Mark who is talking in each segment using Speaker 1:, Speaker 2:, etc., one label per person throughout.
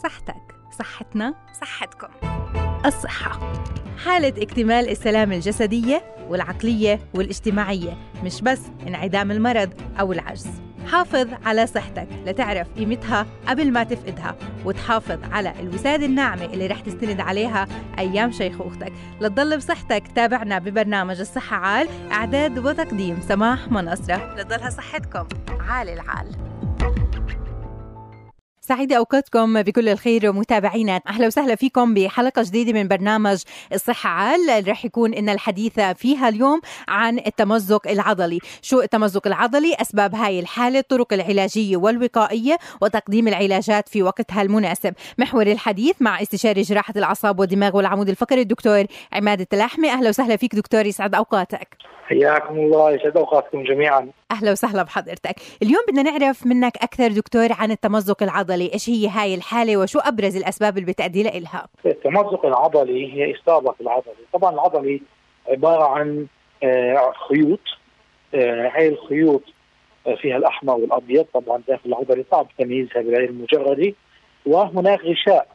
Speaker 1: صحتك، صحتنا، صحتكم. الصحة حالة اكتمال السلامة الجسدية والعقلية والاجتماعية، مش بس انعدام المرض أو العجز. حافظ على صحتك لتعرف قيمتها قبل ما تفقدها، وتحافظ على الوسادة الناعمة اللي رح تستند عليها أيام شيخوختك. لتضل بصحتك تابعنا ببرنامج الصحة عال، إعداد وتقديم سماح منصرة. لتضلها صحتكم عال العال. سعيدة أوقاتكم بكل الخير متابعينا، أهلا وسهلا فيكم بحلقة جديدة من برنامج الصحة عال. رح يكون إن الحديث فيها اليوم عن التمزق العضلي. شو التمزق العضلي؟ أسباب هاي الحالة، الطرق العلاجية والوقائية، وتقديم العلاجات في وقتها المناسب. محور الحديث مع استشاري جراحة الأعصاب والدماغ والعمود الفقري الدكتور عماد التلاحمي. أهلا وسهلا فيك دكتور، يسعد أوقاتك.
Speaker 2: حياكم الله، يسعد أوقاتكم جميعا.
Speaker 1: أهلا وسهلا بحضرتك. اليوم بدنا نعرف منك أكثر دكتور عن التمزق العضلي، إيش هي هاي الحالة وشو أبرز الأسباب اللي بتأدي لها؟
Speaker 2: التمزق العضلي هي إصابة في العضلي. طبعا العضلي عبارة عن خيوط، هاي الخيوط فيها الأحمر والأبيض طبعا داخل العضلي، صعب تمييزها بالعين المجردي، وهناك غشاء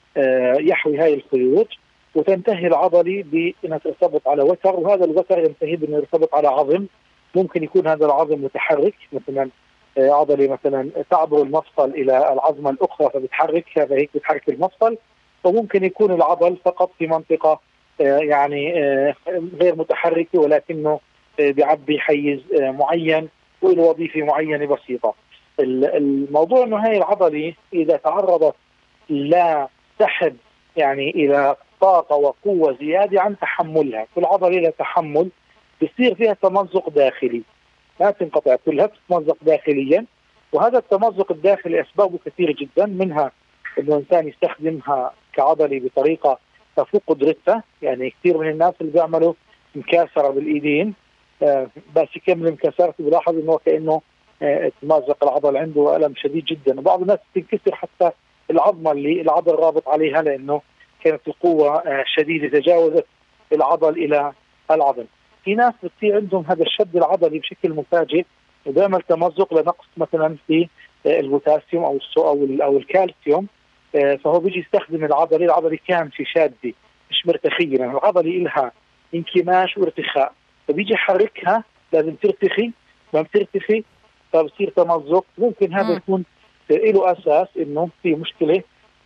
Speaker 2: يحوي هاي الخيوط، وتنتهي العضلي بأنها ترتبط على وتر، وهذا الوتر ينتهي بأنه يرتبط على عظم. ممكن يكون هذا العظم متحرك، مثلا عضلي مثلا تعبر المفصل إلى العظمة الأخرى فبتحركها، فهيك بتحرك المفصل. وممكن يكون العضل فقط في منطقة يعني غير متحركة، ولكنه بيعبي حيز معين وله وظيفة معينة بسيطة. الموضوع أنه هاي العضلي إذا تعرضت لا سحب يعني إلى طاقة وقوة زيادة عن تحملها، كل عضلة لها تحمل، بيصير فيها تمزق داخلي، لا تنقطع كلها، تتمزق داخليا. وهذا التمزق الداخلي أسبابه كثيرة جدا، منها أنه الإنسان يستخدمها كعضلي بطريقة تفوق قدرتها. يعني كثير من الناس اللي بيعملوا مكاسرة بالإيدين بس يكمل مكاسرته بلاحظ أنه كأنه تمزق العضل عنده ألم شديد جدا، وبعض الناس تنكسر حتى العظمة اللي العضل رابط عليها، لأنه كانت القوة شديدة تجاوزت العضل إلى العظم. في ناس بتصير عندهم هذا الشد العضلي بشكل مفاجئ وبيعمل تمزق لنقص مثلا في البوتاسيوم او الكالسيوم، فهو بيجي يستخدم العضلي كامشي شادة مش مرتخية، يعني العضلي لها انكماش وارتخاء، فبيجي يحركها لازم ترتخي، ما بترتخي فبصير تمزق. ممكن هذا يكون له اساس انه في مشكلة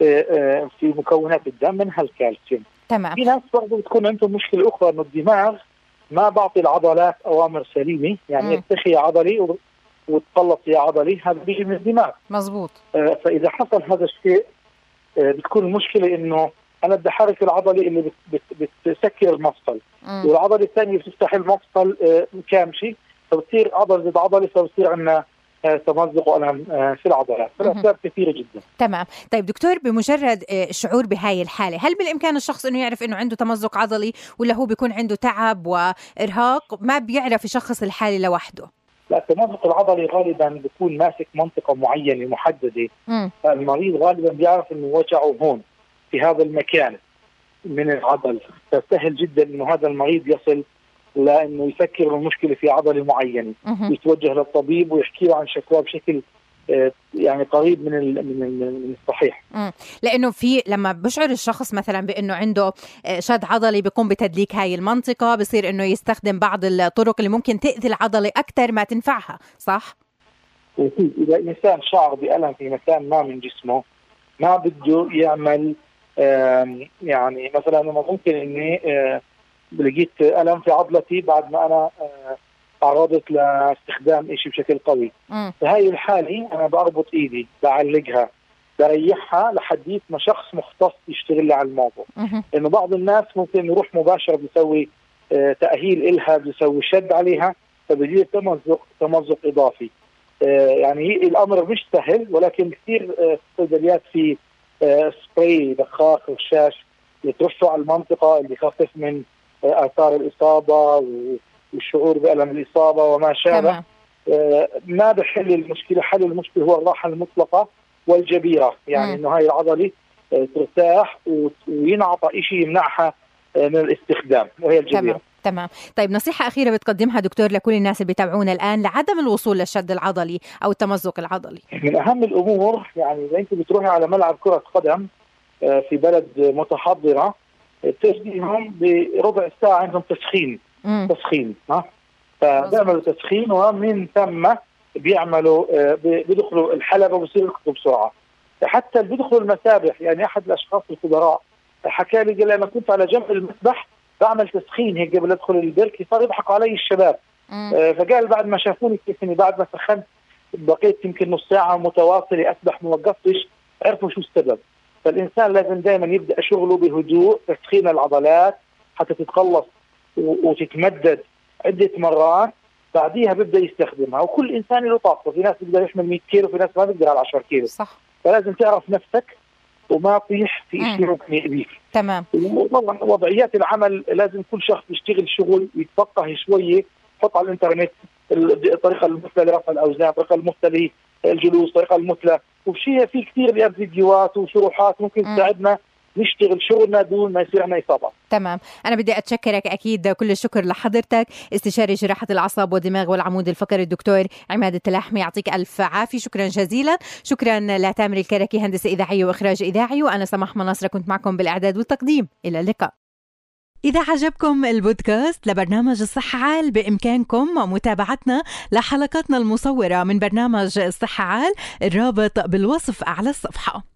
Speaker 2: في مكونات الدم منها الكالسيوم.
Speaker 1: تمام.
Speaker 2: في ناس برضه بتكون عندهم مشكلة أخرى إنه الدماغ ما بعطي العضلات أوامر سليمة، يعني يرتخي عضلي وتطلق يا عضلي، هذا بيجي من الدماغ.
Speaker 1: مزبوط.
Speaker 2: فإذا حصل هذا الشيء بتكون المشكلة إنه أنا بدي أحرك العضلي اللي بتسكر المفصل، والعضلة الثانية بتفتح المفصل كامشي، فبتصير عضلة ضد عضلة، فبتصير عندنا تمزق وألم في العضلات. فالأسباب كثيرة جدا.
Speaker 1: تمام. طيب دكتور، بمجرد الشعور بهاي الحالة، هل بالإمكان الشخص إنه يعرف إنه عنده تمزق عضلي، ولا هو بيكون عنده تعب وإرهاق ما بيعرف يشخص الحالة لوحده؟
Speaker 2: لا، التمزق العضلي غالبا بيكون ماسك منطقة معينة محددة، فالمريض غالبا بيعرف إنه وجعه هون في هذا المكان من العضل، فسهل جدا إنه هذا المريض يصل لأنه يفكر المشكلة في عضلة معينة، يتوجه للطبيب ويحكي له عن شكواه بشكل يعني قريب من الصحيح.
Speaker 1: لأنه في لما بشعر الشخص مثلا بأنه عنده شد عضلي بيقوم بتدليك هاي المنطقة، بصير أنه يستخدم بعض الطرق اللي ممكن تأذي العضلة أكثر ما تنفعها، صح؟
Speaker 2: إذا إنسان شعر بألم في مكان ما من جسمه ما بده يعمل يعني مثلا ممكن إني لقيت ألم في عضلتي بعد ما أنا تعرضت لاستخدام شيء بشكل قوي، فهاي الحالة أنا بربط إيدي، بعلقها، بريحها لحديت ما شخص مختص يشتغل على الموضوع. لأنه بعض الناس ممكن يروح مباشرة بيسوي تأهيل إلها، بيسوي شد عليها، فبيجي تمزق إضافي. يعني الأمر مش سهل، ولكن كثير صيدليات في سبراي بخاخ رشاش يترشوا على المنطقة اللي يخفف من آثار الإصابة والشعور بألم الإصابة وما شابه. ما بحل المشكلة، حل المشكلة هو الراحة المطلقة والجبيرة، يعني إنه هاي العضلة ترتاح وينعطى شيء يمنعها من الاستخدام، وهي الجبيرة.
Speaker 1: تمام. طيب نصيحة أخيرة بتقدمها دكتور لكل الناس اللي بيتابعونا الآن لعدم الوصول للشد العضلي أو التمزق العضلي؟
Speaker 2: من أهم الأمور يعني إذا أنت بتروحي على ملعب كرة قدم في بلد متحضرة، تسقيهم بربع ساعة عندهم تسخين فبيعملوا تسخين، ومن ثم بيدخلوا الحلبة وبصيروا يركضوا بسرعة. حتى اللي بيدخلوا المسابح، يعني أحد الأشخاص الخبراء حكى لي، قال أنا كنت على جنب المسبح بعمل تسخين هيك قبل أدخل البركة، صار يضحكوا علي الشباب. فقال بعد ما شافوني كيف إني بعد ما سخنت بقيت يمكن نص ساعة متواصلة أسبح ما وقفتش، عرفوا شو السبب. فالإنسان لازم دائما يبدأ شغله بهدوء، تسخين العضلات حتى تتقلص وتتمدد عدة مرات، بعديها بيبدأ يستخدمها. وكل إنسان له طاقته، في ناس بيقدر يحمل 100 كيلو، في ناس ما بيقدر على 10 كيلو.
Speaker 1: صح.
Speaker 2: فلازم تعرف نفسك وما تطيح في شيء ممكن يأذيك.
Speaker 1: تمام.
Speaker 2: وطبعا وضعيات العمل لازم كل شخص يشتغل شغل يتفقه شوية، حط على الإنترنت الطريقة المثلى لرفع الأوزان، الطريقة المثلى للجلوس، الطريقة المثلى، وبشيء في كثير فيديوهات وشروحات ممكن تساعدنا نشتغل شغلنا دون ما يصير عنا إصابة.
Speaker 1: تمام. أنا بدي أتشكرك أكيد كل الشكر لحضرتك، استشاري جراحة الأعصاب والدماغ والعمود الفقري الدكتور عماد التلاحمي، يعطيك ألف عافية. شكرا جزيلا. شكرا لتامر الكركي، هندسة إذاعية وإخراج إذاعي، وأنا سماح مناصرة كنت معكم بالإعداد والتقديم. إلى اللقاء. إذا عجبكم البودكاست لبرنامج الصحة عال، بإمكانكم متابعتنا لحلقاتنا المصورة من برنامج الصحة عال، الرابط بالوصف أعلى الصفحة.